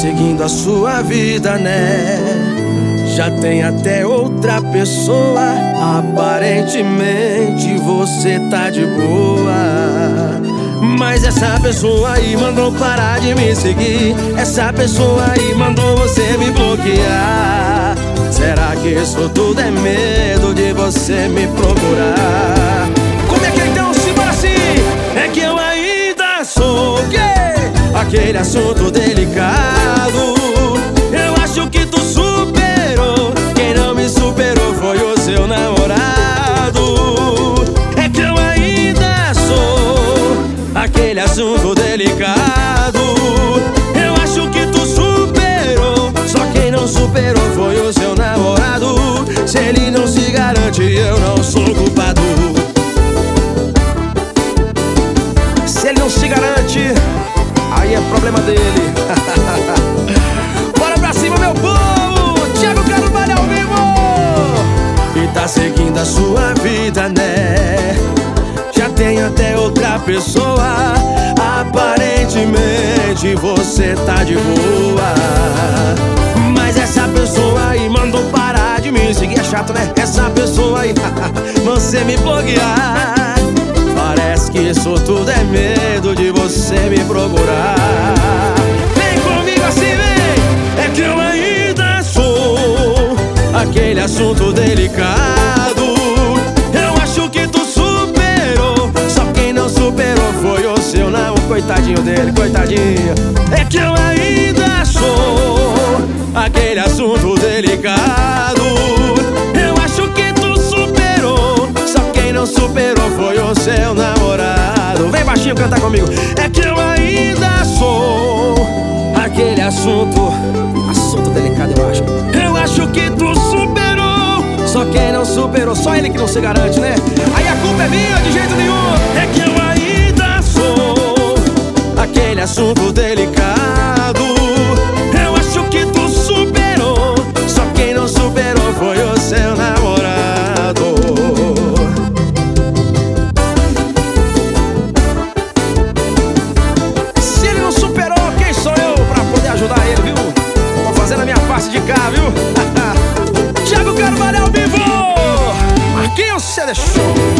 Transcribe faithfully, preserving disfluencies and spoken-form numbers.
seguindo a sua vida, né? Já tem até outra pessoa. Aparentemente você tá de boa, mas essa pessoa aí mandou parar de me seguir. Essa pessoa aí mandou você me bloquear. Será que isso tudo é medo de você me procurar? Como é que então se fala assim? É que eu ainda sou o quê? Aquele assunto delicado. Eu acho que tu superou. Quem não me superou foi o seu namorado. É que eu ainda sou aquele assunto delicado. Eu acho que tu superou. Só quem não superou foi o seu namorado. Se ele não se garante, eu não sou culpado. Se ele não se garante, aí é problema dele. Bora pra cima, meu povo! Thiago Carvalho ao vivo! E tá seguindo a sua vida, né? Já tem até outra pessoa. Aparentemente você tá de boa, mas essa pessoa aí mandou parar de me seguir. É chato, né? Essa pessoa aí você me bloquear. Parece que isso tudo é medo de você me procurar. Vem comigo assim, vem! É que eu ainda sou aquele assunto delicado. Eu acho que tu superou. Só quem não superou foi o seu não. Coitadinho dele, coitadinho. É que eu ainda sou aquele assunto delicado. Eu acho que tu superou. Só quem não superou foi o seu namorado. Vem baixinho cantar comigo. É que eu ainda sou aquele assunto, assunto delicado, eu acho. Eu acho que tu superou. Só quem não superou, só ele que não se garante, né? Aí a culpa é minha, de jeito nenhum. É que eu ainda sou aquele assunto delicado. Eu acho que tu superou. Só quem não superou foi o seu namorado. Se ele não superou, quem sou eu pra poder ajudar ele, viu? Vou fazendo a minha parte de cá, viu? Thiago Carvalho ao vivo! Marquinhos, você deixou.